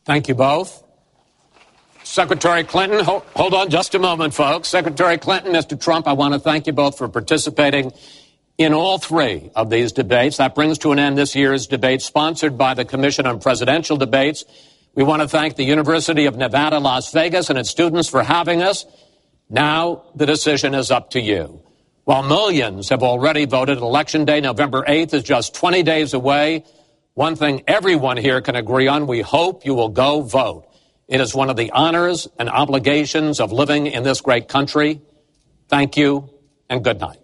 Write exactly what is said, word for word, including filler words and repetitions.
Thank you both. Secretary Clinton, hold, hold on just a moment, folks. Secretary Clinton, Mister Trump, I want to thank you both for participating in all three of these debates. That brings to an end this year's debate sponsored by the Commission on Presidential Debates. We want to thank the University of Nevada, Las Vegas, and its students for having us. Now the decision is up to you. While millions have already voted, Election Day, November eighth, is just twenty days away. One thing everyone here can agree on, we hope you will go vote. It is one of the honors and obligations of living in this great country. Thank you and good night.